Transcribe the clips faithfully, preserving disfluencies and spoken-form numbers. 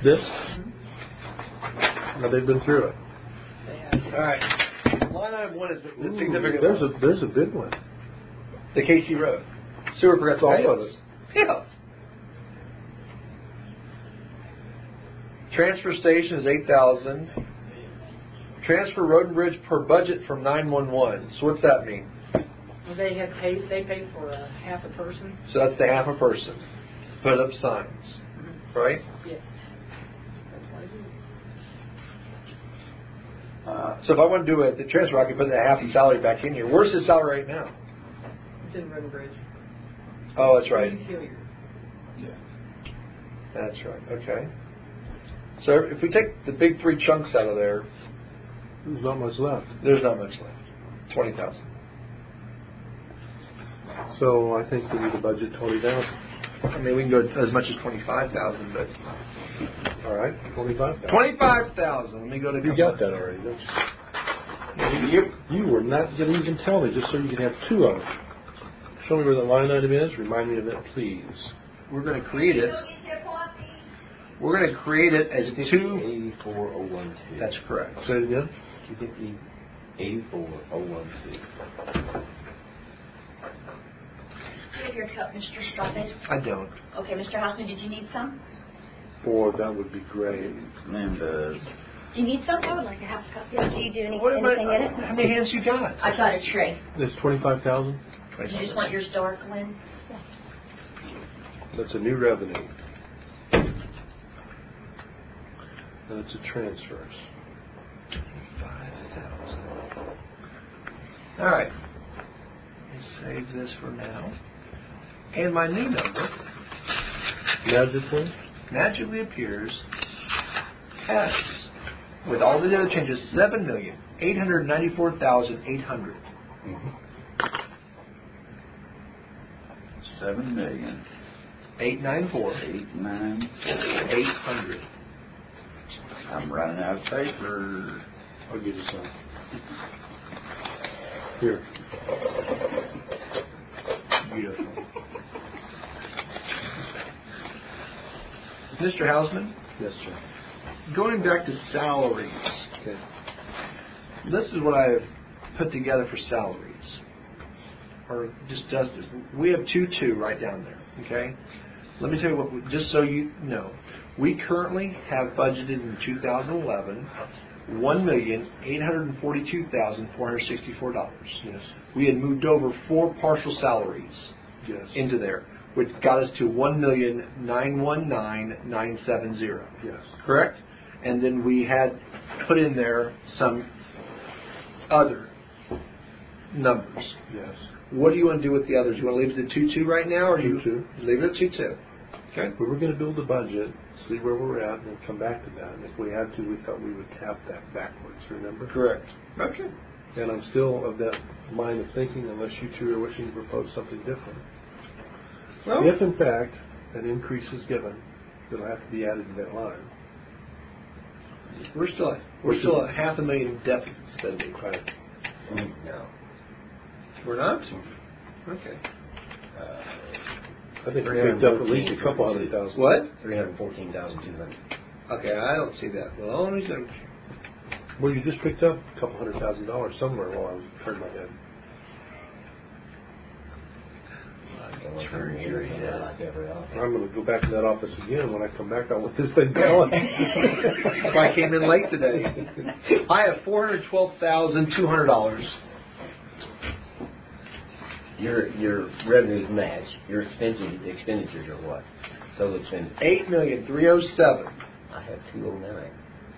This? Now they've been through it. All right. Line item one is the Ooh, significant There's one. a there's a big one. The Casey Road. Sewer forgets All all of of it. Yeah. Transfer station is eight thousand. Transfer road and bridge per budget from nine one one. So what's that mean? Well, they have paid. They pay for a half a person. So that's the half a person. Put up signs, Mm-hmm. right? Yes. That's what it is. Uh, so if I want to do it at the transfer, I can put that half the salary back in here. Where's his salary right now? It's in Road and Bridge. Oh, that's right. Hilliard. Yeah. That's right. Okay. So if we take the big three chunks out of there, There's not much left. there's not much left. Twenty thousand. So I think we need to budget twenty thousand. I mean, we can go as much as twenty-five thousand, but All right, twenty-five thousand. twenty-five thousand. Let me go to. You got that already, don't you? Yep. You were not going to even tell me, just so you could have two of them. Show me where the line item is. Remind me of it, please. We're going to create it. We're going to create it as two. eighty-four oh one two. That's correct. Say it again. two fifty, eighty-four oh one two. Do you have your cup, Mister Straubus? I don't. Okay, Mister Hausman, did you need some? Boy, that would be great. Man does. Do you need some? I would like to have a cup. Yeah. Do you do any, What am I, anything in it? how many hands you got? I've got a tray. It's twenty-five thousand. Do you just want yours dark, Lynn? Yeah. That's a new revenue. And it's a transfers. Five thousand. All right. Let's save this for now. And my new number Magically? magically appears as, with all the other changes, seven million eight hundred ninety-four thousand eight hundred. Mm-hmm. Seven million Eight nine four eight nine. eight hundred. I'm running out of paper. I'll give you some. Here. Beautiful. Mister Hausman, Yes, sir. going back to salaries, Okay. this is what I have put together for salaries. Or just does this. We have two two right down there. Okay. Let me tell you what. we- Just so you know, we currently have budgeted in two thousand eleven one million eight hundred forty-two thousand four hundred sixty-four dollars. Yes. We had moved over four partial salaries Yes. into there, which got us to one million nine one nine nine seven zero. Yes. Correct? And then we had put in there some other numbers. Yes. What do you want to do with the others? You want to leave it at two two right now, or you two two. leave it at two two? Okay. We were going to build a budget, see where we're at, and then come back to that. And if we had to, we thought we would tap that backwards, remember? Correct. Okay. And I'm still of that line of thinking, unless you two are wishing to propose something different. Well, If, in fact, an increase is given, it'll have to be added to that line. we're still at, we're still at half a million deficit spending. Right. No. We're not. Okay. Uh, I think we picked up at least a couple hundred thousand. What? three hundred fourteen thousand two hundred. Okay, I don't see that. Well, let me look. Well, you just picked up a couple hundred thousand dollars somewhere while I was turning my head. Turn your head like every office. I'm going to go back to that office again. When I come back, I want this thing balanced. That's why I came in late today. I have four hundred twelve thousand two hundred dollars. Your your revenues match. Your expenses expenditures are what? Total expenditures. Eight million three oh seven. I have two oh nine.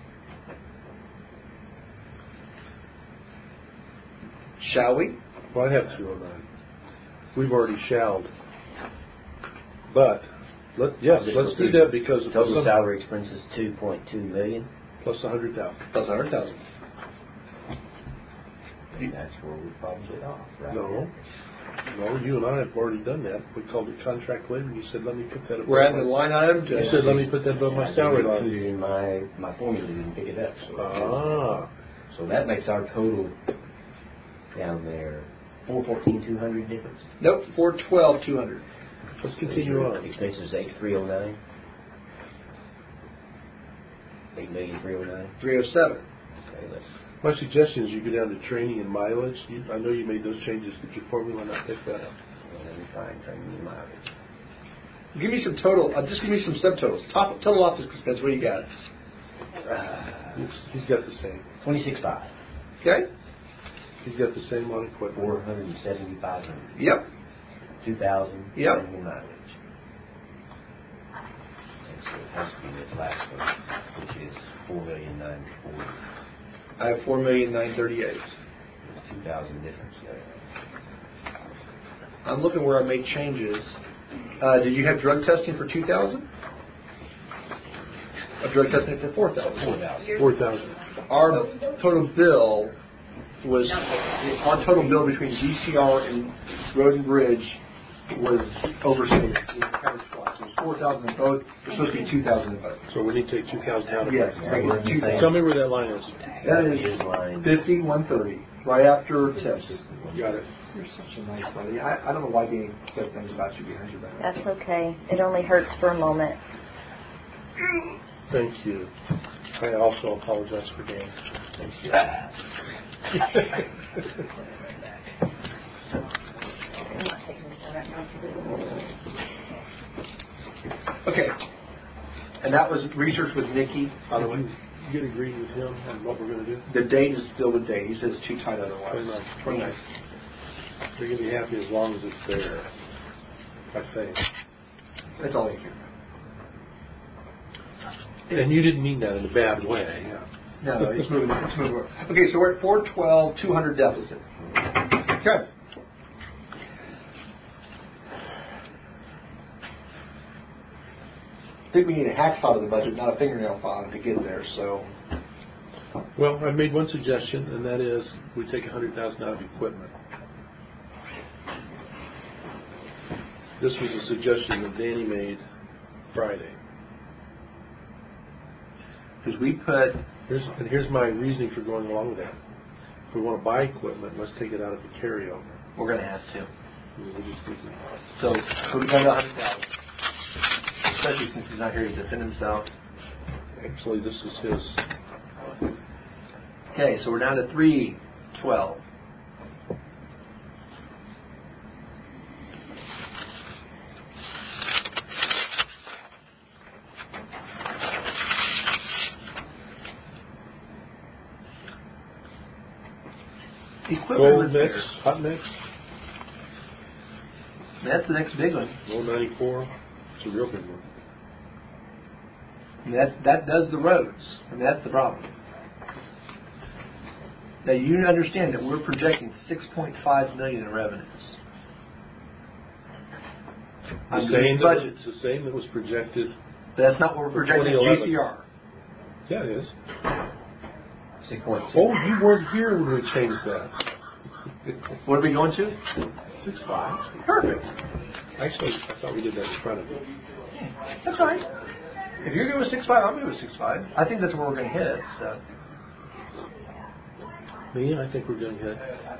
Shall we? Well, I have two oh nine. We've already shalled. But, let, yes, I'll just let's do repeat. that because of Total some, salary expenses two point two million. plus a hundred thousand. Plus one hundred thousand. And that's where we probably get off, right? No. No, you and I have already done that. We called it contract labor. You said, let me put that above We're adding my, the line item You to. said, let me put that above my salary I line. didn't include it in my, my formula didn't pick it up. So, Ah. so that makes our total down there four fourteen two hundred difference. Nope, four twelve two hundred. Let's continue on. Expenses eight three oh nine. Eight million three oh nine. three oh seven. Okay, let's. My suggestion is you go down to training and mileage. You, I know you made those changes. Could your formula not pick that up? Well, let me find training and mileage. Give me some total. Uh, just give me some subtotals. Top, total office expense. What do you got? Uh, He's, he's got the same. Twenty-six five. Okay. He's got the same on equipment. Four hundred and seventy-five hundred. Yep. Two thousand. Yep. Training and mileage. And so it has to be this last one, which is four million nine forty. I have four million nine thirty-eight. Two thousand difference there. I'm looking where I made changes. Uh, did you have drug testing for two thousand? A drug testing for four thousand. Four thousand. Four thousand. Our total bill was our total bill between D C R and Road and Bridge was overstated. It was counted twice. It was four thousand in both. It was supposed to be two thousand in both. So we need to take two thousand out of Yes. that. Make it two thousand. Tell me where that line is. That is fifty one thirty, right after tips. Got it. You're such a nice lady. I, I don't know why Dean said things about you behind your back. That's okay. It only hurts for a moment. Thank you. I also apologize for Dan. Thank you. Okay. And that was research with Nikki, by the way. You get agreed with him on what we're going to do? The date is still the date. He says it's too tight otherwise. twenty-ninth. twenty-ninth. They're going to be happy as long as it's there. I think. That's all I care about. And you didn't mean that in a bad way. No, no, it's moving. It's moving. Okay, so we're at four twelve, two hundred deficit. Okay. I think we need a hacksaw to the budget, not a fingernail file to get there. So. Well, I made one suggestion, and that is we take one hundred thousand dollars out of equipment. This was a suggestion that Danny made Friday. Because we put. Here's, and here's my reasoning for going along with that. If we want to buy equipment, let's take it out of the carryover. We're going to have to. We'll just keep it. So, so we got one hundred thousand. Especially since he's not here to defend himself. Actually, this is his. Okay, so we're down to three twelve. Equipment Gold was mix, there. hot mix, That's the next big one. low ninety-four. It's a real big one. I mean, that's, that does the roads. I mean, that's the problem. Now, you understand that we're projecting six point five million in revenues. The Under same, this that, budget. it's the same that was projected. That's not what we're projecting twenty in eleven. G C R. Yeah, it is. Six point two. Oh, you weren't here when we changed that. What are we going to? Six five. Perfect. Actually, I thought we did that in front of you. That's fine. If you're good with six five, I'm good with six five. I think that's where we're going to hit. So. Me, I think we're going to hit.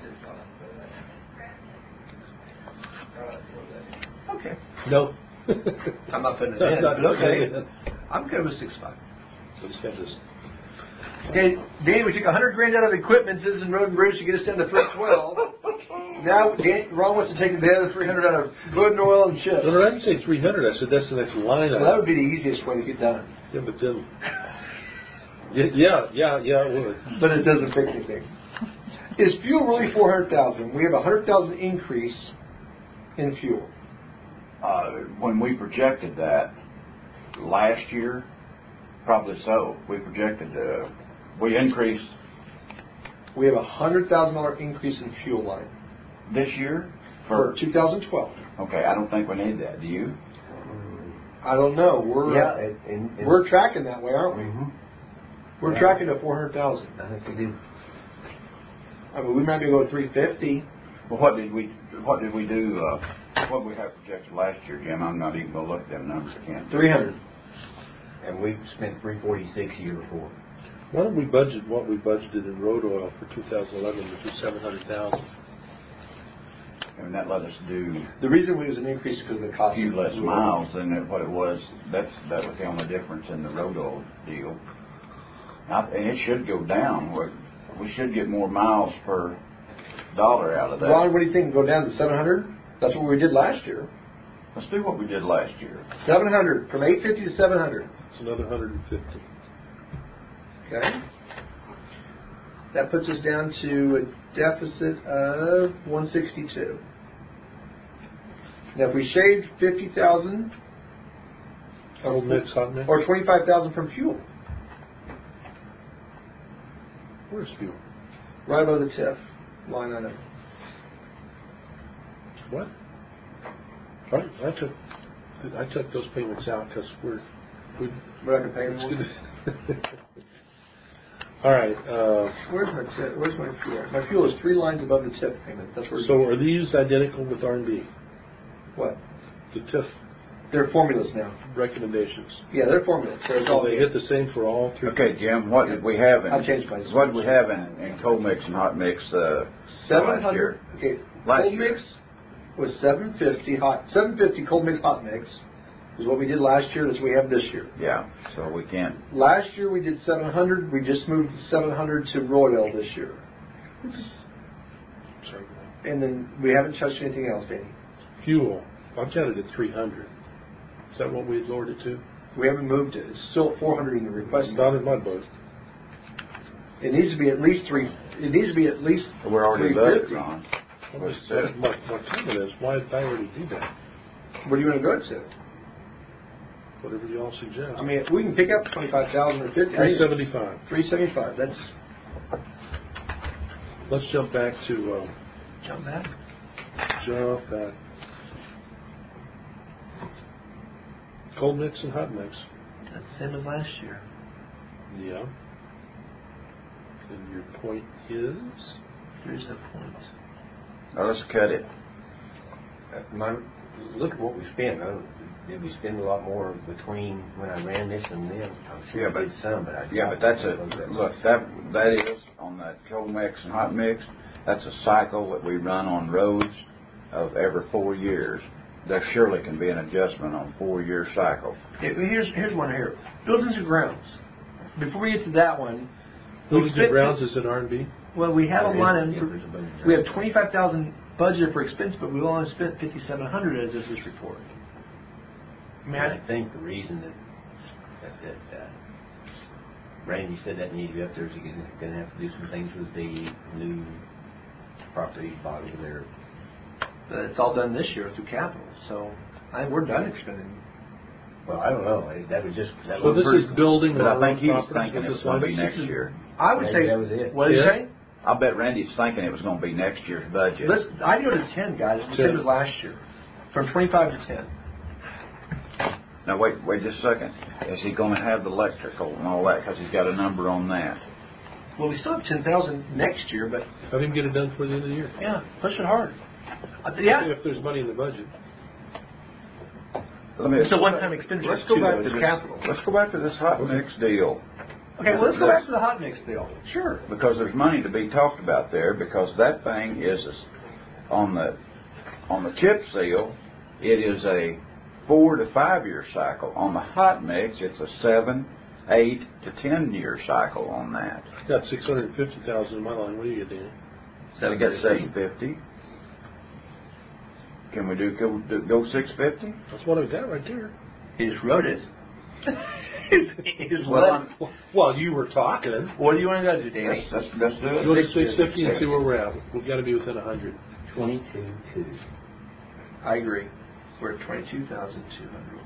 Okay. No. I'm not putting it No, in, not- but okay. not- I'm good with six five. So just have this. Okay, Danny, we took a hundred grand out of equipment, Citizen Road and Bridge to get us down to three twelve. Now, Dan, Ron wants to take the other three hundred out of wood and oil and chips. No, no, I didn't say three hundred. I said that's the next line. Well, that would be the easiest way to get done. Yeah, but then. Yeah, yeah, yeah, yeah, it would. But it doesn't fix anything. Is fuel really four hundred thousand? We have a hundred thousand increase in fuel. Uh, when we projected that last year, probably so. We projected, uh, we increased We have a hundred thousand dollar increase in fuel line this year for for, two thousand twelve. okay, I don't think we need that. Do you? I don't know. We're Yeah, it, and, and we're tracking that way, aren't we? Mhm. We're Yeah. tracking to four hundred thousand. I think we do. I mean, we might be going three fifty. Well, what did we, what did we do, uh, what did we have projected last year, Jim? I'm not even gonna look at them numbers again. Three hundred. And we spent three forty six year before. Why don't we budget what we budgeted in road oil for two thousand eleven, which was seven hundred thousand? And that let us do The reason we was an increase is because of the a cost. few of less fuel. miles than what it was. That's, that was the only difference in the road oil deal. I- and it should go down. We- We should get more miles per dollar out of that. Ron, what do you think? Go down to seven hundred? That's what we did last year. Let's do what we did last year. seven hundred, from eight fifty to seven hundred. It's another one hundred fifty. Okay. That puts us down to a deficit of one sixty-two. Now, if we shaved fifty thousand, Cold mix, hot mix. or twenty-five thousand from fuel, Where's fuel? right above the T I F line item. What? I, I took I took those payments out because we're we. We're not going to pay it's more. good. All right. Uh, Where's my T I F? Where's my fuel? My fuel is three lines above the T I F payment. That's where. so are these identical with R and B? What? The T I F They're formulas now. recommendations. Yeah, they're formulas. They're So all they hit the same for all three. Okay, Jim, what did we have in, I've changed mine. what did we have in, in cold mix and hot mix, uh, Seven last hundred. year? Okay. Last Cold year. mix was seven fifty. Hot seven fifty. Cold mix, hot mix is what we did last year. That's what we have this year. Yeah, so we can't, Last year we did seven hundred. We just moved seven hundred to Royal this year, Sorry. and then we haven't touched anything else, Danny. Fuel. I've got it at three hundred. Is that what we had lowered it to? We haven't moved it. It's still at four hundred in the request. Not in my book. It needs to be at least three. It needs to be at least. we're already three budgeted fifty. on. What was that? My, my comment is, why did I already do that? Where do you want to go to? Whatever y'all suggest. I mean, if we can pick up twenty-five thousand or fifty. three seventy-five. Three seventy-five. That's Let's jump back to uh, jump back. jump back. Cold mix and hot mix. That's the same as last year. Yeah. And your point is? Here's the point. Now, let's cut it. Uh, My, look at what we spent. I don't, did we spend a lot more between when I ran this and then? I'm sure Yeah, we but- did some, but I Yeah, but that's a, look, that, that is, on that cold mix and hot mix, that's a cycle that we run on roads of every four years. There surely can be an adjustment on four-year cycle. Okay, well, here's here's one here. Buildings and grounds. Before we get to that one, we Buildings and spent- grounds is at R and B? Well, we have a line in Yeah, for, there's a bunch of- we have twenty-five thousand budgeted for expense, but we only spent fifty-seven hundred as of this report. I mean, And I, I think the reason that that, that uh, Randy said that needed to be up there is he's going to have to do some things with the new property bought over there. but it's all done this year through capital, so I think we're done expending. Well, I don't know. That was just that So was this first- is building But I our think he own was properties thinking it with was this going to line? be next year. I would Maybe say that was it. What did you Yeah. say? I bet Randy's thinking it was going to be next year's budget. Let's. I go to ten, guys. We said it was last year, from twenty-five to ten. Now, wait, wait just a second. Is he going to have the electrical and all that? Because he's got a number on that. Well, we still have ten thousand next year, but Have him get it done before the end of the year. yeah, push it hard. Uh, yeah, If there's money in the budget. Let me, it's a one-time expenditure. Let's go too, back though. to It's this, capital. Let's go back to this hot mix deal. Okay, well, let's go back to the hot mix deal. Sure. Because there's money to be talked about there, because that thing is a, on the on the chip seal, it is a four to five year cycle. On the hot mix, it's a seven, eight to ten year cycle on that. Got six hundred fifty thousand in my line. What do you get, Danny? So we got seven fifty. Can we do go, do, go six fifty? That's what I've got right there. He just wrote it. His Well, left. I'm- Well, you were talking. What do you want to go to, Danny? Let's, let's, let's do it. Go to six fifty and see where we're at. We've got to be within a hundred. Twenty-two two. I agree. We're at twenty-two thousand two hundred.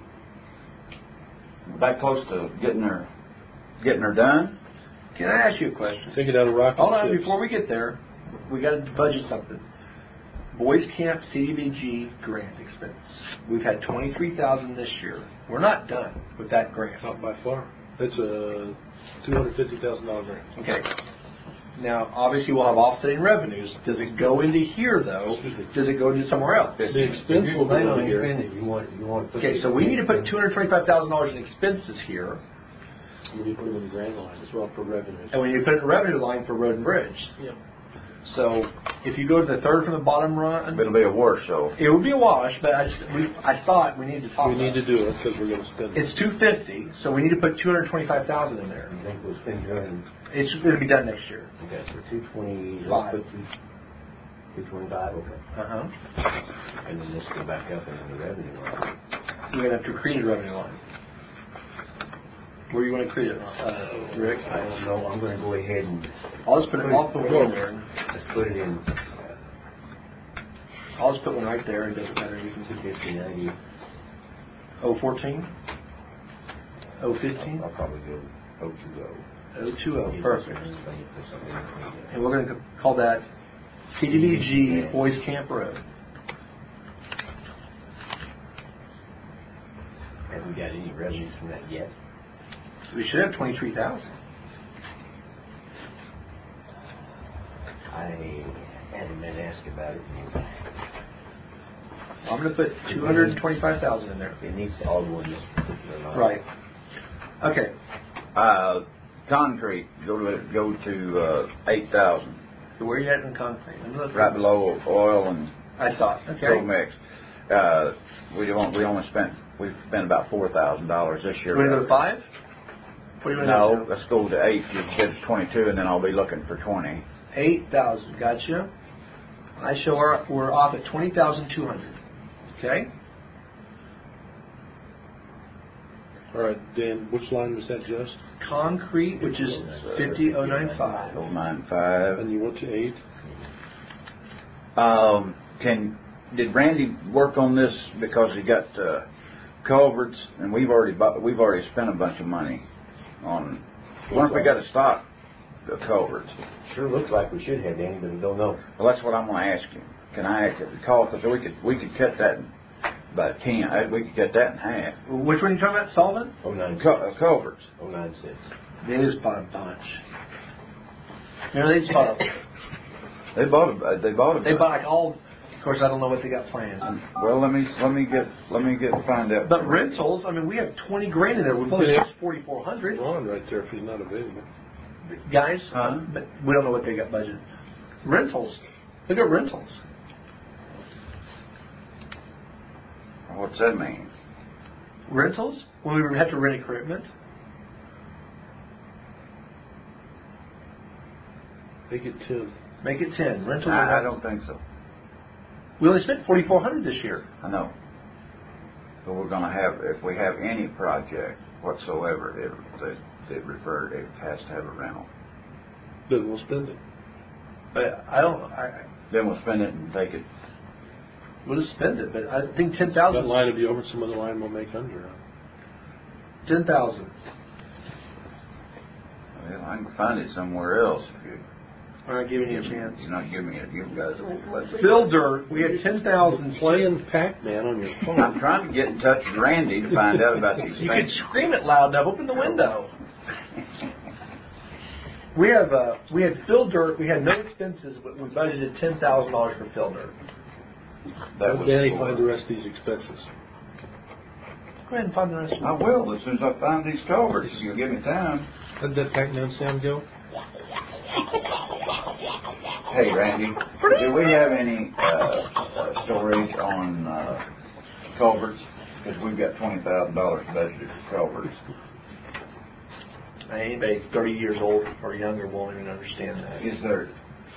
That close to getting her, getting her done. Can I ask you a question? Take it out of rocket Hold on, ships. before we get there, we got to budget something. Boys Camp C D B G grant expense. We've had twenty-three thousand this year. We're not done with that grant. Not by far. It's a two hundred fifty thousand dollar grant. Okay. Now, obviously, we'll have offsetting revenues. Does it go into here, though? Does it go into somewhere else? The expense If will you're planning go on over here. expending, you want you want to put Okay, so we need to put two hundred twenty-five thousand dollars in expenses here, We need to put them in the grand line as well for revenues. and we need to put it in the revenue line for road and bridge. Yep. So if you go to the third from the bottom run, It'll be a wash, so. it would be a wash. But I, just, we, I saw it. We need to talk. We about need to it. do it because we're going to spend it. It's two fifty, so we need to put two hundred twenty-five thousand in there. You think we'll spend two hundred? It's going to be done next year. Okay, so two twenty. Five. Two twenty-five. Okay. Uh huh. And then this go back up into the revenue line. We're going to have to create a revenue line. Where do you want to create it, uh, Rick? I don't know. I'm going to go ahead and I'll just put it. I'll put one in there. let's put it in I'll just put one right there. It doesn't matter. You can put fifty ninety. oh fourteen, oh fifteen, I'll probably go oh two oh. oh two oh. Perfect. And we're going to call that C D B G Boys Camp Road. Have we got any revenues from that yet? We should have twenty-three thousand. I hadn't been asked about it. I'm going to put two hundred twenty-five thousand in there. It needs to all go in this particular line. Right. Okay. Uh, concrete, go to, go to, uh, eight thousand. So where are you at in concrete? I'm looking. Right below oil and I saw it. Okay. coal mix. Uh, we don't, we only spent, we've spent about four thousand dollars this year. You want to go to five? What do you want No, to do? let's go to eight. You said twenty-two, and then I'll be looking for twenty. Eight thousand. Gotcha. I show our, we're off at twenty thousand two hundred. Okay. All right, Dan, which line was that just? Concrete, which is fifty oh nine five. Oh nine five. And you went to eight? Um, can did Randy work on this because he got uh, culverts, and we've already bought, we've already spent a bunch of money on. What if we got to stop the culverts? Sure looks like we should have, Danny, but we don't know. Well, that's what I'm going to ask you. Can I call because we could we could cut that by ten. uh, We could cut that in half. Which one are you talking about? Sullivan? Oh nine Cul- uh, culverts. oh nine six. They just bought a bunch. You know, they just bought. A, They bought a. uh, They bought a. they bought like all. Of course, I don't know what they got planned. Um, well, let me let me get let me get find out. But rentals, I mean, we have twenty grand in there. We've only Yeah. spent forty four hundred. Ron right there if he's not available. Guys, Huh? but we don't know what they got budgeted. Rentals. They got rentals. What's that mean? Rentals? When we have to rent equipment? Make it ten. Make it ten. Rentals. I, I are don't think so. We only spent forty four hundred this year. I know. But we're going to have, if we have any project whatsoever, it, it, it referred, it has to have a rental. Then we'll spend it. But I don't. I, Then we'll spend it and take it. we'll just spend it. But I think ten That thousand. line will be over. Some other line will make under. Ten thousand. Well, I can find it somewhere else. If you, I'm not giving you a chance. you're not giving it, you guys. Let's Fill dirt. We had ten thousand. Playing Pac-Man on your phone. I'm trying to get in touch with Randy to find out about these You could things. scream it loud enough. Open the window. We have uh, we had fill dirt. We had no expenses, but we budgeted ten thousand dollars for fill dirt. That Let was Danny for- find the rest of these expenses. Go ahead and find the rest of I it. will as soon as I find these culverts. You'll give me time. Let that Pac-Man sound go. Hey, Randy, do we have any uh, uh, storage on uh, culverts? Because we've got twenty thousand dollars budgeted for culverts. Anybody thirty years old or younger won't even understand that. Is there?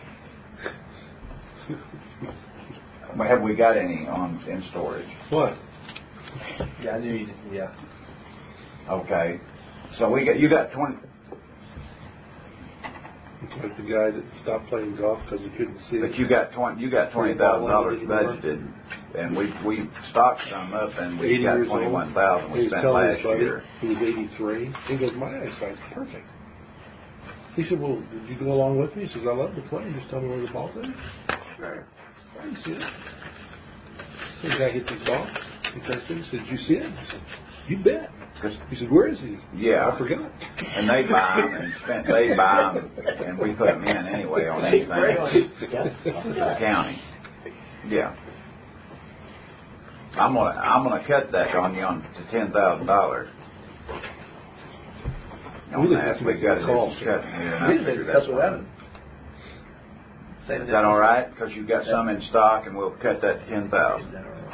Well, have we got any on in storage? What? Yeah, I knew you did. Yeah. Okay, so we got you got twenty. It's like the guy that stopped playing golf because he couldn't see But it. you got twenty. You got twenty thousand dollars budgeted, and we we stocked some up, and we eighty got years old. twenty one thousand He we was spent telling last his buddy, year. he was eighty-three. He goes, my eyesight's perfect. He said, well, did you go along with me? He says, I love to play. Just tell me where the ball's at. Sure. I didn't see it. So the guy hits his ball. He touched it. He said, did you see it? He said, you bet. He said, where is he? Yeah. I forgot. And they buy them and spend, they buy them, and we put them in anyway on anything for the county. Yeah. I'm gonna I'm gonna cut that on you on to ten thousand dollars. On We that, just we make got a to call. do some cutting here. and We after didn't that that's what one. happened. Same Is that all right? Because you've got some in stock, and we'll cut that to ten thousand. Is that all right?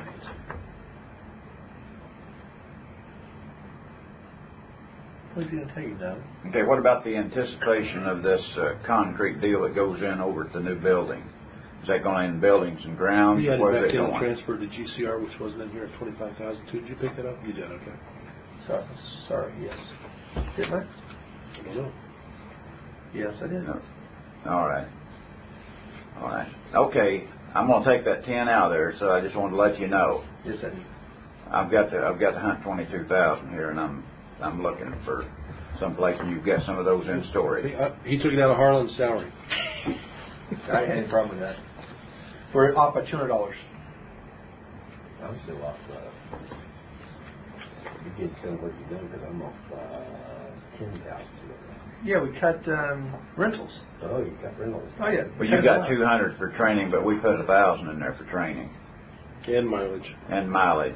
What's he going to tell you, Doug? Okay, what about the anticipation of this uh, concrete deal that goes in over at the new building? Is that going in buildings and grounds? You had Where's it back it in going? transfer to G C R, which wasn't in here at twenty-five thousand too. Did you pick that up? You did, okay. Sorry, sorry, yes. Didn't I? I don't know. Yes, I did. No. All right. All right. Okay, I'm going to take that ten out of there, so I just wanted to let you know. Yes, I did. I've got the I've got the hunt twenty-two thousand here, and I'm I'm looking for some place where you've got some of those in storage. He, uh, he took it out of Harlan's salary. I had any problem with that. We're off by two hundred dollars. I'm still off. Uh, you can tell what you've done because I'm off uh, ten thousand. Yeah, we cut um, rentals. Oh, you got rentals. Oh yeah. Well, you got two hundred for training, but we put a thousand in there for training And mileage. and mileage.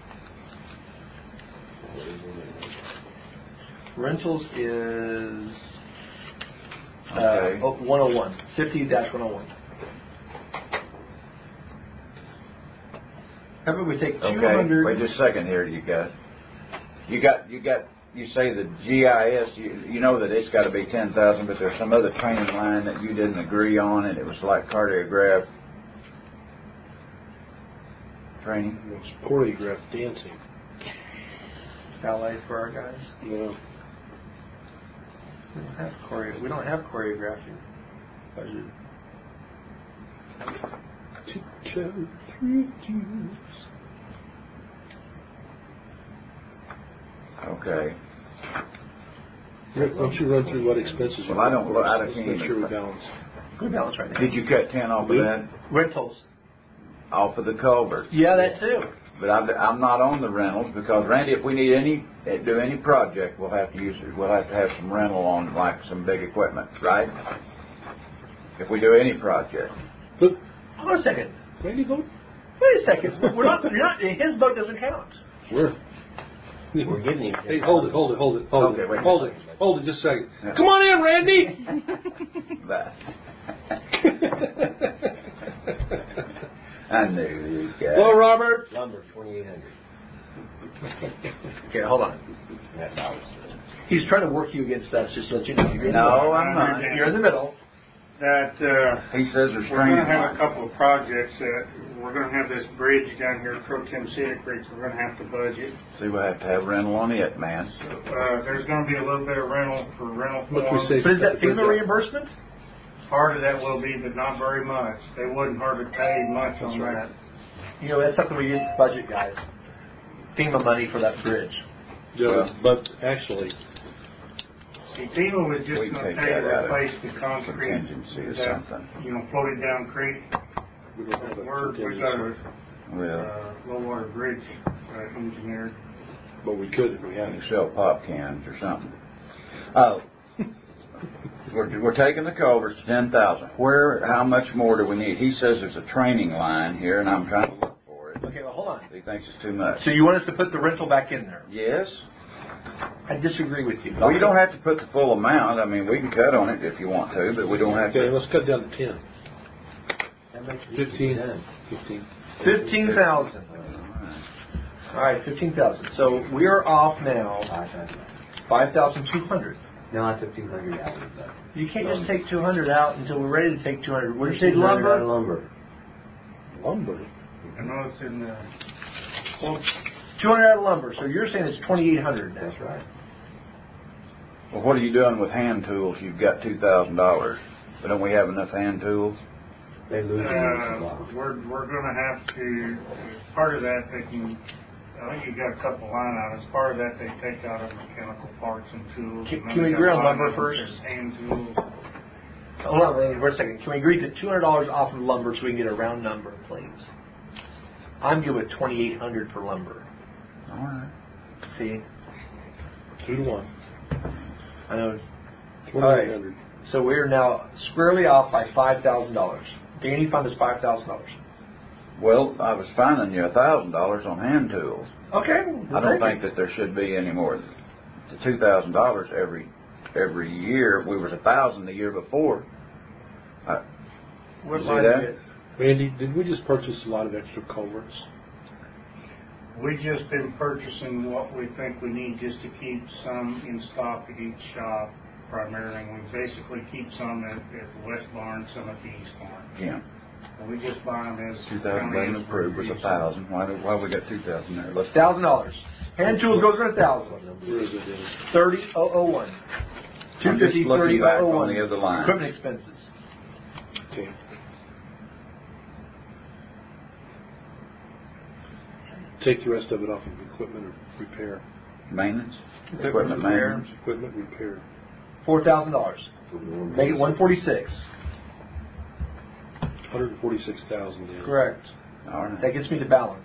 Rentals is uh, Okay. oh, one oh one. fifty dash one oh one. How about we take two Okay. hundred? Wait just a second here, you guys. You got you got you say the G I S. You, you know that it's got to be ten thousand, but there's some other training line that you didn't agree on, and it was like cardiograph training. It was choreographed dancing. Ballet for our guys. Yeah. We don't have choreo. We don't have choreography budget. Tiptoe through tears. Okay. Rick, why don't you run through what expenses you Well, I don't. got? I Let's can't make even- sure we balance. Good balance right now. Did you cut ten off of that? Rentals? Off of the culvert? Yeah, that too. But I'm, I'm not on the rentals because Randy, if we need any do any project, we'll have to use we'll have to have some rental on like some big equipment, right? If we do any project. Look, Hold on a second. Randy, go. Wait a second. We're not. You're not. His boat doesn't count. Where? We're giving him. Hey, hold it, hold it, hold it, hold Okay, it, wait a hold it, second. hold it, just a second. Yeah. Come on in, Randy. That. I knew you guys. Well, Robert. Lumber twenty-eight hundred. Okay, hold on. That dollars. He's trying to work you against us. Just to let you know. You're in the No, middle. I'm not. You're in the middle. That uh, He says there's we're going training to have a line. couple of projects that we're going to have this bridge down here at Pro Tem Cedar Creek. We're going to have to budget. See, we have to have rental on it, man. Uh, there's going to be a little bit of rental for rental What we form. say? But is that FEMA reimbursement? Part of that will be, but not very much. They wouldn't hardly pay much on that. You know, that's something we use budget, guys. FEMA money for that bridge. Yeah, but actually, See, FEMA was just We going take to pay to that out of replace the concrete contingency or that, something. you know, floated down creek. we don't have a We're, we've got a Well, uh, low water bridge uh, engineered. but we could if we had you to. sell pop cans or something. Oh. We're, we're taking the culverts to ten thousand. Where? How much more do we need? He says there's a training line here, and I'm trying to look for it. Okay, well, hold on. He thinks it's too much. So you want us to put the rental back in there? Yes. I disagree with you. Well, you don't have to put the full amount. I mean, we can cut on it if you want to, but we don't have Okay, to. let's cut down to ten. How much is Fifteen. done? Fifteen. Fifteen thousand. All right, fifteen thousand. So we are off now Five thousand. five thousand two hundred. No, I took two hundred out of that. You can't just take two hundred out until we're ready to take two hundred. What did you say, two hundred out of lumber? lumber. Lumber. I know it's in the Well, two hundred out of lumber. So you're saying it's twenty-eight hundred now. That's right. Well, what are you doing with hand tools? You've got two thousand dollars, but don't we have enough hand tools? They lose a Uh, lot. we're, we're gonna have to, as part of that, they can, I think you've got a couple line items, part of that they take out of mechanical parts and tools. Can- and then can we they agree got on line lumber items first? as Hand tools. Hold on, Randy, wait a second. Can we agree to two hundred dollars off of lumber so we can get a round number, please? I'm good with twenty-eight hundred for lumber. All right. See, Two to one. I know. Twenty-eight hundred. So we're now squarely off by five thousand dollars. The any fund is five thousand dollars. Well, I was finding you a thousand dollars on hand tools. Okay. I don't think that there should be any more. The two thousand dollars every every year. We was a thousand the year before. Uh, What See line that? is it? Randy, did we just purchase a lot of extra culverts? We just been purchasing what we think we need just to keep some in stock at each shop primarily. We basically keep some at, at the west barn, some at the east barn. Yeah. And we just buy them as. two thousand eleven approved was a thousand. Why, do- why we got two thousand there? Let's Thousand dollars. Hand tools goes for a thousand. Where is it? Dennis? Thirty oh oh one. Two I'm just fifty looking thirty back oh oh on one. the other line. Equipment expenses. Okay. Take the rest of it off of equipment or repair. Maintenance? Equipment Equipment repair. maintenance? Equipment repair. Four thousand dollars. Make it one forty six. one hundred forty-six thousand. Correct. All right. That gets me to balance.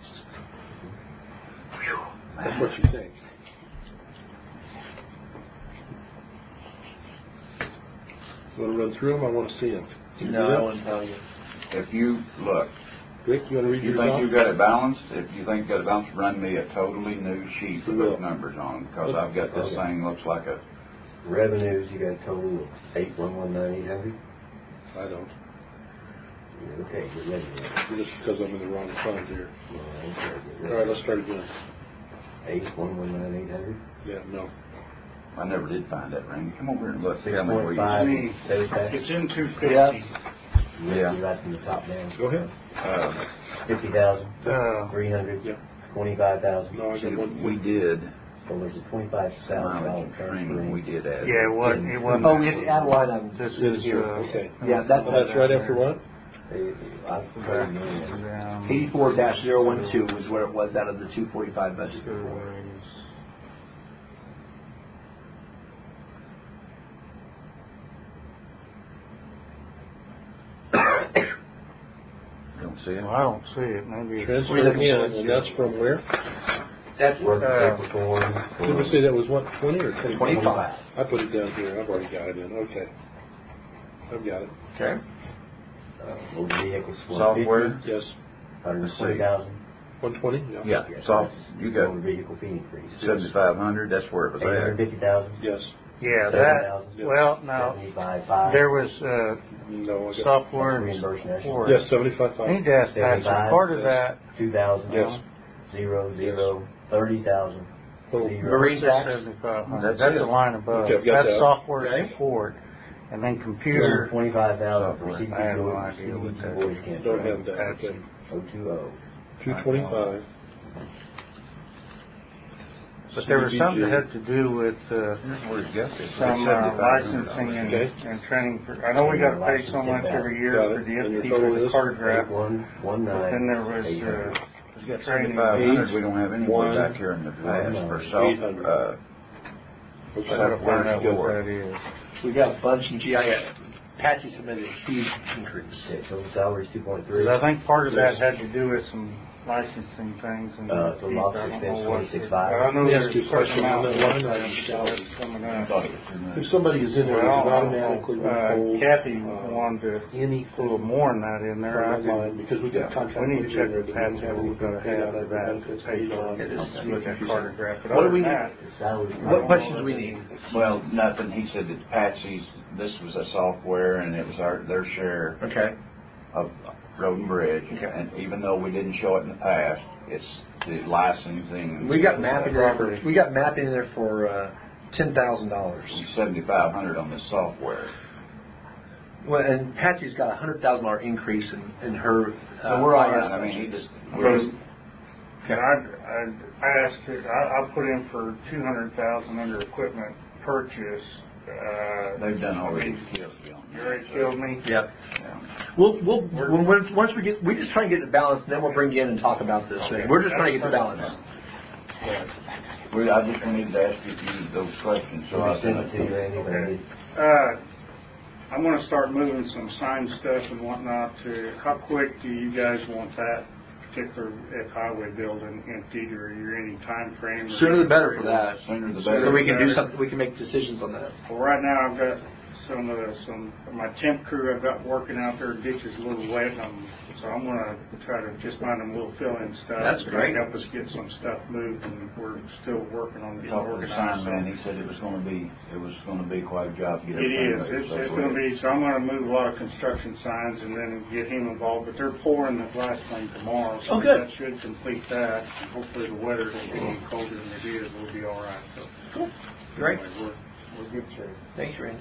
That's what you think. You want to run through them? I want to see them. Can you No, do I that? wouldn't tell you. If you, look, Rick, you want to read if you yours think off? you've got it balanced, if you think you've got it balanced, run me a totally new sheet with Will. those numbers on, because I've got this thing, looks like a, Revenues, you got a total of eight one one nine eight hundred. I don't. Okay, get ready. now. Just because I'm in the wrong fund here. All right, okay, get All ready. right, let's start again. Eight one one nine eight hundred. Yeah, no. I never did find that, Randy. Come over here and look, Six tell me where point you. five. Me. Sales tax. It's in two fifty. Yes. Yeah. Right from the top down. Go ahead. Uh, Fifty thousand. Uh, Three hundred. Yeah. Twenty-five thousand. No, I see, got one. we did, So there's a twenty-five thousand mileage dollar and transfer. training, we did add. Yeah, it wasn't, it wasn't. Oh, we have to add a line item. This It is, is here. uh, Okay. Yeah, that's, Oh, that's right after what? um, eighty-four dash zero one two was where it was out of the two forty-five budget before. Don't see it? Well, I don't see it, maybe it's. Transfer again, and that's from where? That's Work Uh, paper form. Did we say that was what, twenty or twenty? twenty-five. I put it down here. I've already got it in. Okay. I've got it. Okay. Uh, motor vehicles. Software? Yes. Hundred twenty thousand. one twenty? Yeah, soft, you got Motor vehicle fee increase. seventy-five hundred, that's where it was Eight hundred at. fifty thousand. Yes. Yeah, Seven that, thousand. well, now, Seventy-five five. there was, uh, No, I got. software and Reimbursement. support. Yes, seventy-five I five. need to ask Patrick, Seventy-five. part of Yes. that, Two thousand. Yes. Zero, zero, thirty thousand. Oh, Zero. Marine tax. seventy-five hundred, That's that's it. a line above. Okay, I've got That's that. software Okay. support, and then Two computer, hundred twenty-five thousand for Software. C D I have no voice, idea what C D that voice is. cancellation. Don't have that. That's- Okay. Oh two oh. Two twenty-five. but there was something that had to do with, uh, Here's where he's got this. some uh, licensing and, Okay. and training. For, I know we got to pay so much every year Got it. for the And your upkeep total of the is? cartograph. One, one But nine. then there was, eight hundred. uh, He's got training. seventy-five hundred, Eight, we don't have any one, more back here in the past for eight soft, hundred. uh, I gotta find out what Software. that is. We got a bunch in G I S. Patsy submitted a huge increase. Yeah, total salaries two point three. Because I think part of that had to do with some licensing things and. Uh, the upkeep. loss I don't expense, know what it- twenty-six five. I know Let me there's ask you a a certain question on amount that line of item, salaries. that's coming I up. thought it was too much. If somebody is in there, Well, does it automatically uh, withhold? Kathy uh, wanted to any put a little more than that in there. I on that line? didn't. Because we got contract. We need to check with labor, Patsy but what we we've don't got to pay have out for of that. benefits paid on. It is. To look at cartograph. But What other do we than need? that, The salaries. What questions do we need? Well, nothing, he said that Patsy's, this was a software and it was our, their share Okay. of Road and Bridge. Okay. And even though we didn't show it in the past, it's the licensing. We got mapping in there for, we got mapping in there for, uh, ten thousand dollars. Seventy-five hundred on this software. Well, and Patsy's got a hundred thousand dollar increase in, in her, uh. So we're all finance right, I mean, he budget. just, we're just, and I, I, I asked it, I, I put in for two hundred thousand under equipment purchase. Uh, they've done I already mean, killed you on You that. already killed me. Yep. Yeah. We'll, we'll, when, when, once we get, we just try and get the balance, and then we'll bring you in and talk about this thing. We're just trying to get the balance. We, I just wanted to ask you a few of those questions, so I Send it to you, Randy. Okay. Uh, I'm gonna start moving some sign stuff and whatnot to, how quick do you guys want that particular F highway building emptied, or are there any time frame? Sooner the better for that. Sooner the So better. we can do something, we can make decisions on that. Well, right now I've got some of the, some, my temp crew I've got working out there, ditch is a little wet, and I'm, so I'm gonna try to just find them little fill-in stuff. That's to great. Help us get some stuff moved, and we're still working on getting Talked to the sign organized. man, he said it was gonna be, it was gonna be quite a job to get It everything is, ready. it's, So it's we're- gonna be, so I'm gonna move a lot of construction signs and then get him involved, but they're pouring the glass thing tomorrow, so Oh, good. that should complete that. Hopefully the weather don't get any colder than it is, we'll be all right, so. Cool. Great. Anyway, we're, we're good shape. Thanks, Randy.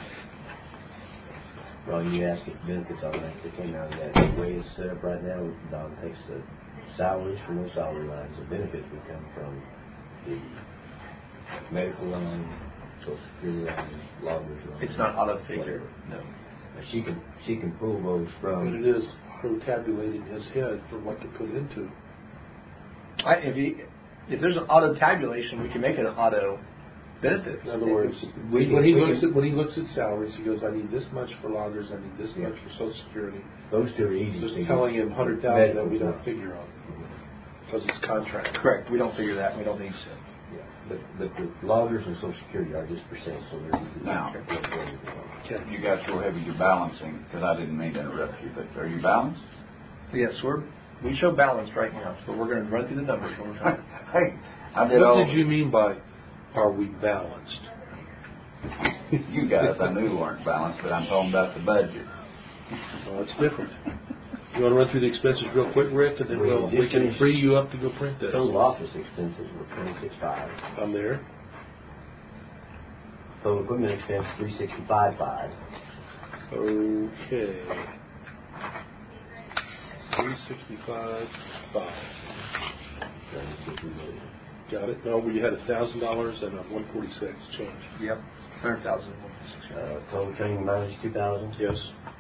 Well, you asked if benefits on that, they came out of that. The way it's set up right now, Don takes the salaries from those salary lines. The benefits would come from the medical line, social security line, loggers line. It's not auto figure. whatever. No. Now, She can, she can pull those But from, it is auto-tabulating his head for what to put into. I, if, he, if there's an auto tabulation, we can make it an auto benefit. In other words, We when he can- we looks can- at when he looks at salaries, he goes, "I need this much for loggers. I need this Yeah. much for Social Security." those two are easy. Just to figure. telling him hundred thousand that we Medical's don't not. figure on because it's contract. Correct. We don't figure that. We don't need to. Yeah, but, but the loggers and social security are just percent, so they're easy. Now. Okay. You guys go heavy, you're balancing, because I didn't mean to interrupt you, but are you balanced? Yes, we're we show balance right now, so we're going to run through the numbers one more time. Hey, I did What all. did you mean by "are we balanced"? You guys, I knew weren't balanced, but I'm talking about the budget. Well, it's different. You want to run through the expenses real quick, Rick, and then We we'll, just we can finished- free you up to go print this. Total office expenses were twenty-six five. I'm there. Total equipment expense, three sixty-five five. Okay. Three sixty-five five. Got it. No, we had a thousand dollars and a one forty-six change. Yep. Hundred thousand. Uh, total training minus two thousand. Yes.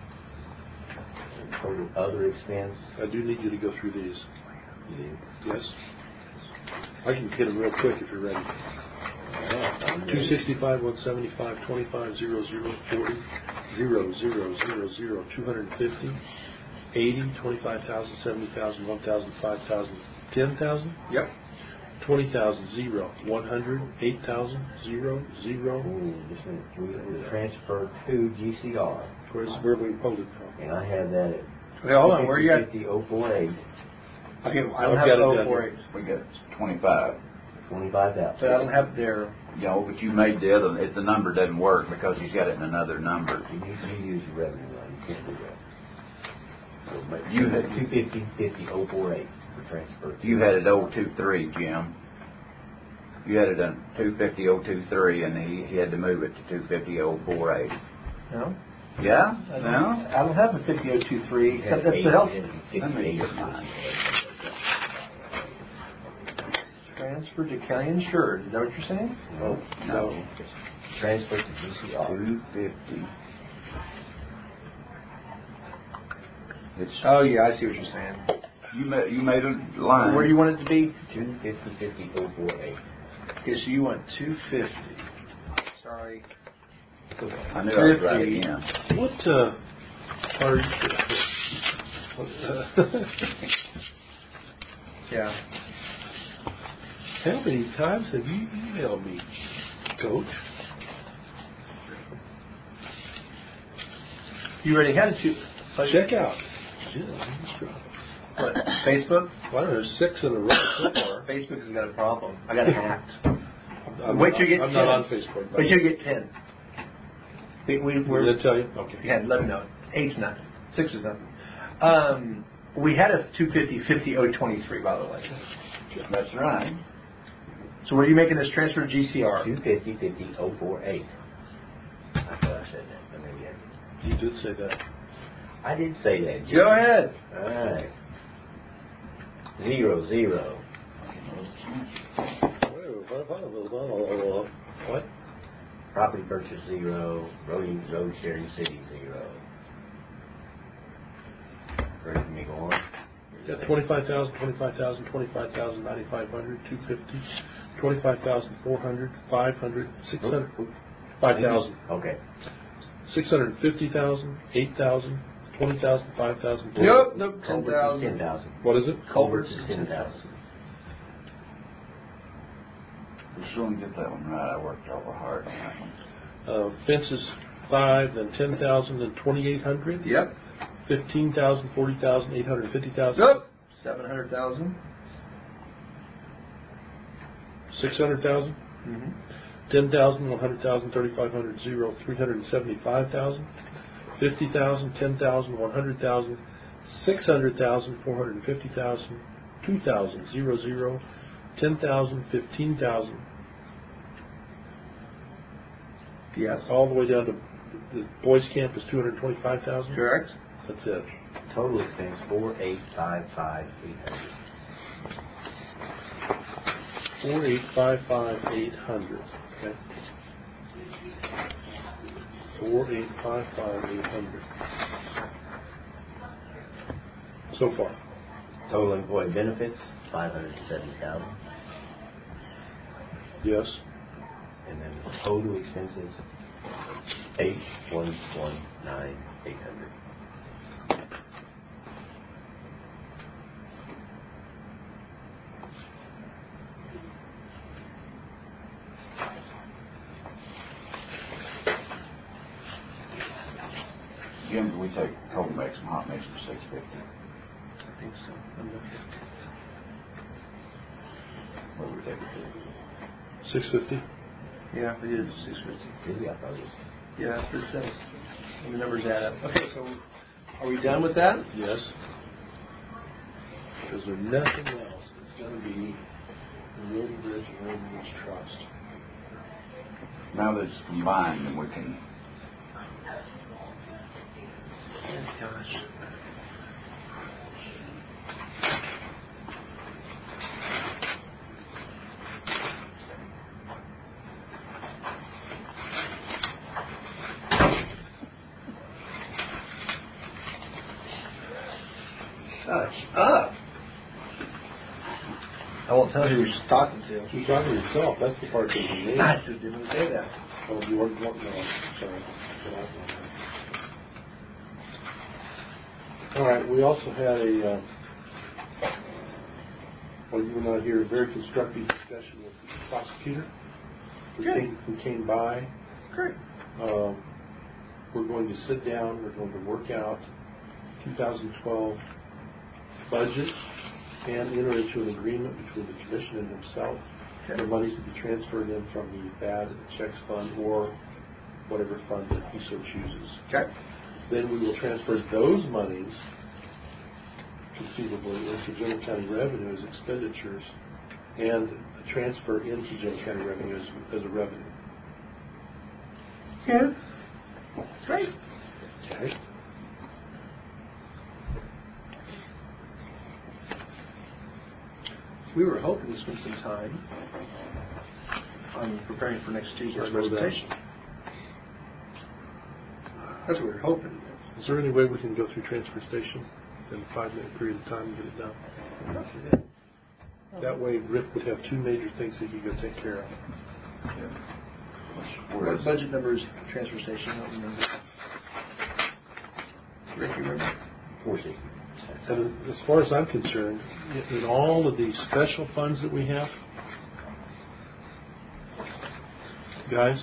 Total other expense, I do need you to go through these. you do. Yes. I can hit them real quick if you're ready. I'm Two ready. sixty-five, one seventy-five, twenty-five, zero, zero, forty, zero, zero, zero, zero, two hundred and fifty, eighty, twenty-five thousand, seventy thousand, one thousand, five thousand, ten thousand, Yep. twenty thousand, zero, one hundred, eight thousand, zero, zero. Ooh, just a minute. We, we transferred to G C R, Where's where we pulled it from? and I had that at Okay, hold on. Where are you at? fifty oh four eight, Okay, I I've don't have got it oh down four here. eight. We got twenty-five. twenty-five thousand. So I don't have their. You know, but you made the other, if the number doesn't work because he's got it in another number. You, you use your revenue line, you can't do that. So, but You you had- had two fifty, fifty oh four eight for transfer. You had it oh two three, Jim. You had it on two fifty oh two three, and he, he had to move it to two fifty oh four eight. No. Yeah? I don't, No? I don't have a fifty oh two three. You That's had the health. Let me get mine. Transfer to county insured. Is that what you're saying? No, No. transfer to G C R. Two fifty. It's, Oh yeah, I see what you're saying. you made, you made a line. Where do you want it to be? two fifty, fifty oh four eight. Okay, so you want two fifty. Sorry. I knew I was right fifty. again. What uh, are you? Yeah. How many times have you emailed me, Coach? You already had two. Check out. What? Facebook? Well, there's six in a row so far. Facebook has got a problem. I got hacked. I'm, Wait till you get I'm ten. not on Facebook. Wait till you get ten. We, we, Did we're, I tell you? Okay. yeah, let me know. Eight's nothing. Six is nothing. Um, we had a two fifty, fifty oh twenty-three, by the way. That's right. So where are you making this transfer to G C R? two fifty, fifty oh four eight. I thought I said that, but maybe I didn't. You did say that. I did say that. Jim. Go ahead. All right. Zero, zero. What? Property purchase, zero. Road, road sharing city, zero. Ready for me to go on? Got twenty-five thousand, twenty-five thousand, twenty-five thousand, ninety-five hundred, two fifty, twenty-five thousand, four hundred, five hundred, six hundred, five thousand, Okay. six hundred fifty thousand, eight thousand, twenty thousand, five thousand. Nope, nope, ten Culverts is thousand. ten thousand. What is it? Culverts is ten thousand. We sure want to get that one right. I worked awful hard on that one. Uh, fences, five, then ten thousand, then twenty-eight hundred. Yep. Fifteen thousand, forty thousand, eight hundred fifty thousand. Nope. Seven hundred thousand. Six hundred thousand. Mm-hmm. Ten thousand, one hundred thousand, thirty-five hundred, zero, three hundred and seventy-five thousand. Fifty thousand, ten thousand, one hundred thousand, six hundred thousand, four hundred and fifty thousand, two thousand, zero, zero, ten thousand, fifteen thousand. Yes. All the way down to the boys' camp is two hundred twenty-five thousand. Correct. That's it. Total expense four eight five five eight hundred. Four eight five five eight hundred. Okay. Four eight five five eight hundred. So far. Total employee benefits five hundred seventy thousand. Yes. And then total expenses eight one one nine eight hundred. Jim, do we take cold mix and hot mix for six fifty? I think so. I'm not sure. What would we take it to? Six fifty. Yeah, we did six fifty. Maybe I thought it was. Yeah, that's what it says. And the numbers add up. Okay, so are we done with that? Yes. Because there's nothing else. It's going to be the Road and Bridge and Road and Bridge Trust. Now that it's combined, then we can. Oh, gosh. Shut up. I won't tell you who you're talking to. You're talking to yourself. That's the part that you need. I just didn't say that. Oh, you weren't no, sorry. All right. We also had a, uh, well, you were not here, a very constructive discussion with the prosecutor who Good. came, who came by. Great. Um, we're going to sit down. We're going to work out two thousand twelve budget and enter into an agreement between the commission and himself Okay. for monies to be transferred in from the bad checks fund or whatever fund that he so chooses. Okay. Then we will transfer those monies conceivably into General County revenue as expenditures and a transfer into General County revenue as, as a revenue. Yeah. Great. Okay. We were hoping to spend some time on preparing for next Tuesday's I know that. presentation. That's what we were hoping. Is there any way we can go through transfer station in a five minute period of time and get it done? That way Rick would have two major things he could go take care of. Where What is budget number is transfer station? I don't remember. Rick, you remember? four sixty. And as far as I'm concerned, in in all of these special funds that we have, guys,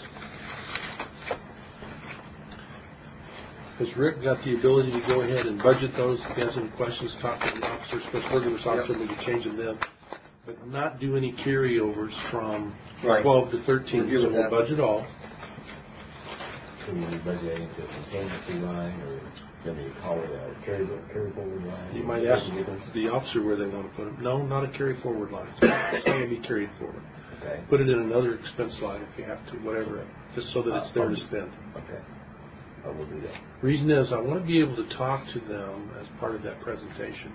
has Rick got the ability to go ahead and budget those? If he has any questions, talk to the officers, because we're going to talk to them, we can change them then. But not do any carryovers from Right. twelve to thirteen, We're good so with we'll that. budget all. So we budget that into a contingency line, or whether you call it a carry, carry forward line. You might ask the officer where they want to put them. No, not a carry forward line. It's not going to be carried forward. Okay. Put it in another expense line if you have to, whatever, just so that it's there to spend. Okay. I will do that. Reason is, I want to be able to talk to them as part of that presentation,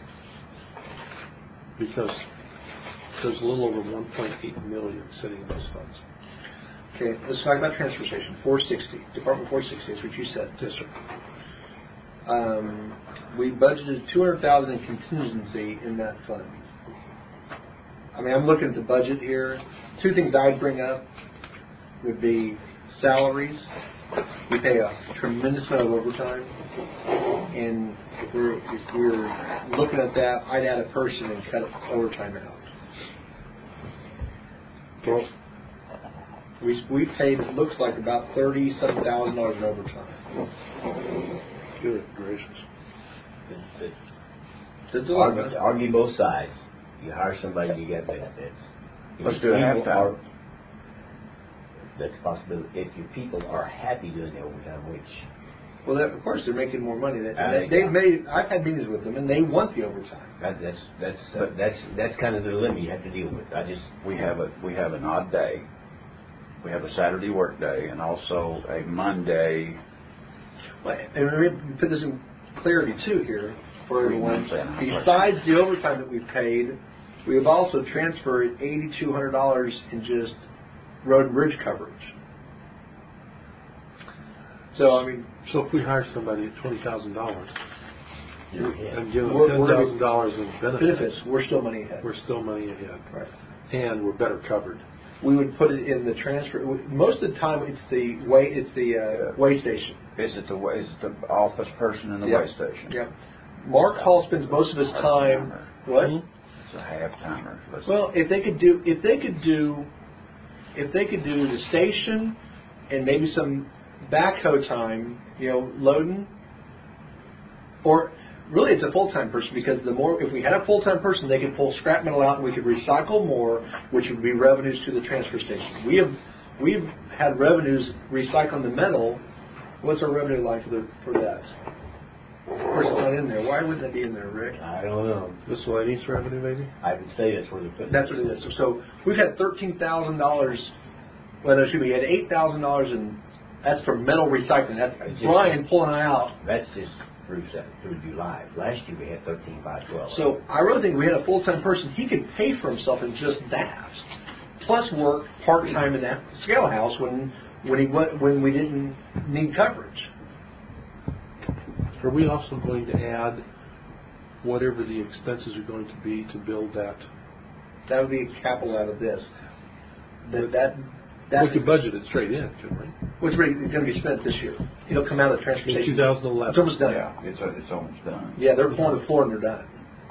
because there's a little over one point eight million sitting in those funds. Okay, let's talk about transfer station. four sixty. Department four sixty is what you said. Yes, sir. Um, we budgeted two hundred thousand in contingency in that fund. I mean, I'm looking at the budget here. Two things I'd bring up would be salaries. We pay a tremendous amount of overtime, and if we're if we're looking at that, I'd add a person and cut overtime out. Well, We we paid, it looks like, about thirty-seven thousand dollars in overtime. Good gracious. But- That's a but lot of Argue, money. argue both sides. You hire somebody, you get benefits. If Let's your do it people halftime. are- That's a possibility. If your people are happy doing the overtime, which Well, that, of course, they're making more money. They, I they, think- they've made. I've had meetings with them, and they want the overtime. that, that's that's uh, that's that's kind of the dilemma you have to deal with. I just We have a, we have an odd day. We have a Saturday work day and also a Monday. Well, and let me put this in clarity too here for everyone. What do you mean? Besides the overtime that we've paid, we have also transferred eighty-two hundred dollars in just road and bridge coverage. So I mean, So if we hire somebody at twenty thousand dollars you're ahead. and give them We're- ten we're- thousand dollars in benefits, benefits, we're still money ahead. we're still money ahead, Right. and we're better covered. We would put it in the transfer. Most of the time, it's the way. It's the uh, way station. Is it the way, is it the office person in the Yep. way station? Yep. Mark Hall spends most of his time. What? It's a half timer. Well, if they could do, if they could do, if they could do the station, and maybe some backhoe time, you know, loading, or really it's a full-time person, because the more, if we had a full-time person, they could pull scrap metal out and we could recycle more, which would be revenues to the transfer station. We have, we've had revenues recycling the metal. What's our revenue like for the, for that? Of course, it's not in there. Why wouldn't that be in there, Rick? I don't know. Miscellaneous revenue, maybe? I would say that's where they're putting. That's what it is. So, so we've had thirteen thousand dollars. Well, no, excuse me, we had eight thousand dollars in. That's for metal recycling. That's Just- Brian pulling it out. That's just through Sep- through July. Last year we had thirteen five twelve. So I really think if we had a full time person, he could pay for himself in just that, plus work part time in that scale house when when he wa- when we didn't need coverage. Are we also going to add whatever the expenses are going to be to build that? That would be capital out of this. That that that We could budget it straight in, couldn't we? what's really going to be spent this year. It'll come out of In transportation. two thousand eleven. It's almost done. Yeah, it's, a- it's almost done. Yeah, they're pouring the floor and they're done.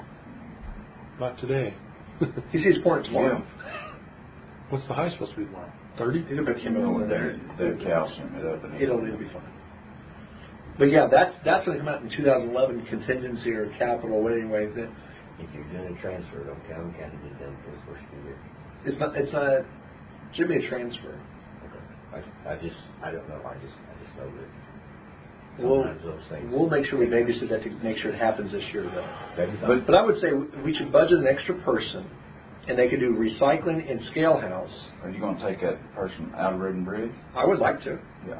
Not today. He says pouring it tomorrow. What's the high supposed to be tomorrow? thirty? It'll be chemical in there. The calcium, it up and It'll, it'll be fine. But yeah, that's that's going to come out in two thousand eleven contingency or capital. But anyway, that if you're doing a transfer, don't count on counting it done for the first of the year. it's not. It's a should be a transfer. Okay. I, I just I don't know. I just I just know that We'll sometimes those things. we'll make sure we babysit that to make sure it happens this year though. Maybe But but I would say we should budget an extra person, and they could do recycling and scale house. Are you going to take that person out of Road and Bridge? I would like to. Yeah.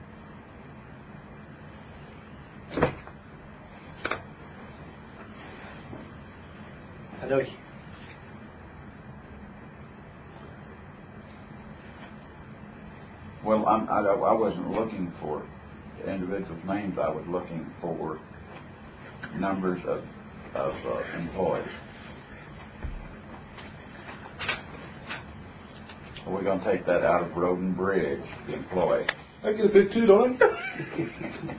I know. He, Well, I'm, I, I wasn't looking for individuals' names. I was looking for numbers of, of uh, employees. Are we going to take that out of Road and Bridge, the employee? I get a bit too, don't I?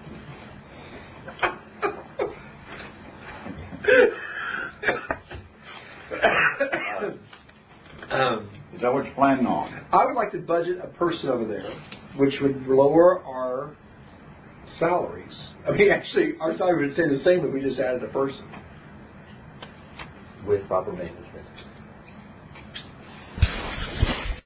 um, Is that what you're planning on? I would like to budget a person over there, which would lower our salaries. I mean, actually, our salary would stay the same if we just added a person. with proper management.